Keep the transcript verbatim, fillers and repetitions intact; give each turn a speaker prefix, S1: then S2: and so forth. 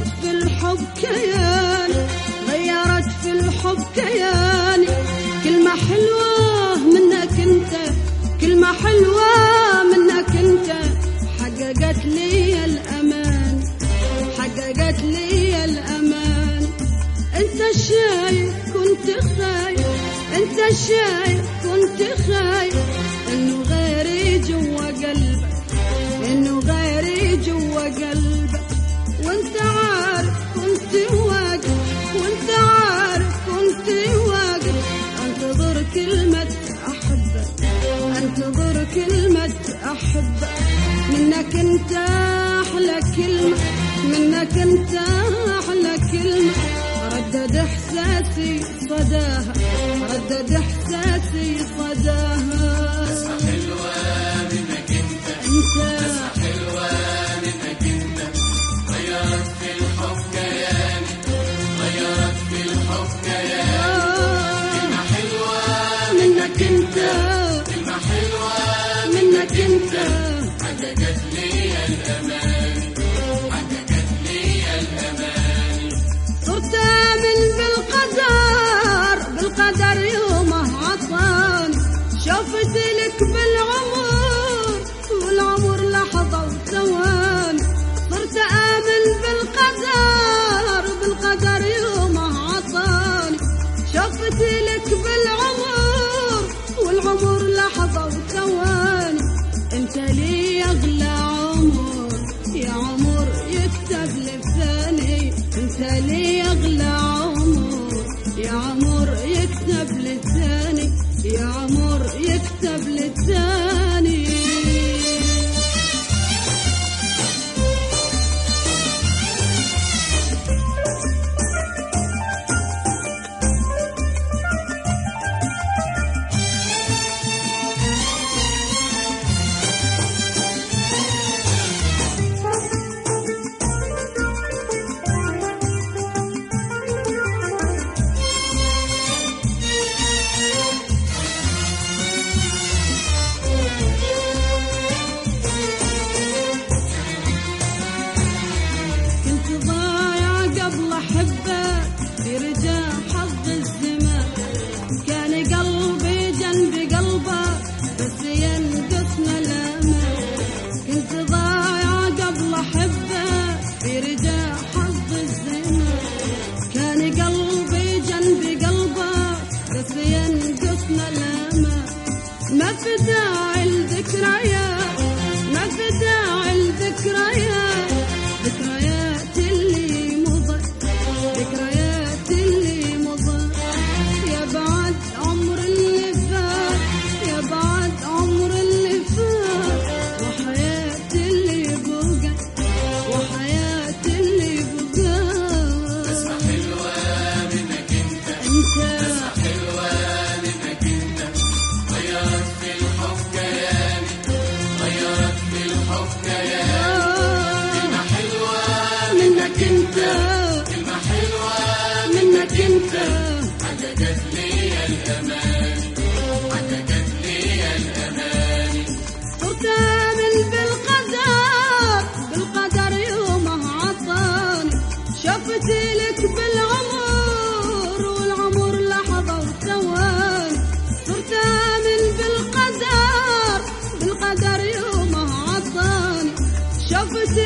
S1: غيرت في الحب كياني، غيرت في الحب كياني. كلمة حلوة منك انت، كلمة حلوة منك انت، حققت لي الأمان، حققت لي الأمان. انت شايف كنت خايف، انت شايف كنت خايف انه غيري جوا قلبك، انه غيري جوا قلبك. وانت عارف كنت واقف، وانت عارف كنت واقف انتظر كلمة احبك، انتظر كلمة احبك. منك انت احلى كلمة، منك انت احلى كلمة، ردد احساسي صداها، ردد احساسي صداها.
S2: نسمة حلوة منك انت،
S1: انت
S2: نسمة حلوة منك انت، غيرت في الحب كياني، غيرت في الحب كياني. كلمة حلوة
S1: منك انت،
S2: كلمة حلوة
S1: منك انت،
S2: حققت لي الأمان، حققت لي الأمان.
S1: صرت آمن بالقدر، بالقدر يومه عطاني. شفت لك بالعمر، والعمر لحظة وثواني. صرت آمن بالقدر، بالقدر يومه عطاني. شفت لك بالعمر، والعمر لحظة وثواني. انت لي اغلى عمر، يا عمر يكتب لي بثاني. انت لي اغلى عمر، يا عمر يكتب لي ثاني، يا عمر يكتب لي ثاني. ما في داعي الذكريات، ما في داعي الذكريات، ذكريات اللي مضت، ذكريات اللي مضت. يا بعد عمر اللي فات، يا بعد عمر اللي فات، وحياة اللي بقت، وحياة اللي بقت.
S2: نسمة حلوة منك انت،
S1: انت
S2: نسمة حلوة منك انت، غيرت في الحب كياني، غيرت في الحب كياني. كلمة حلوة
S1: منك انت،
S2: كلمة حلوة
S1: منك انت،
S2: حققت لي الأمان، حققت لي الأمان.
S1: صرت آمن بالقدر، بالقدر يومه عطاني. شفت لك بالعمر، والعمر لحظة وثواني. صرت آمن بالقدر، بالقدر يومه عطاني. شفت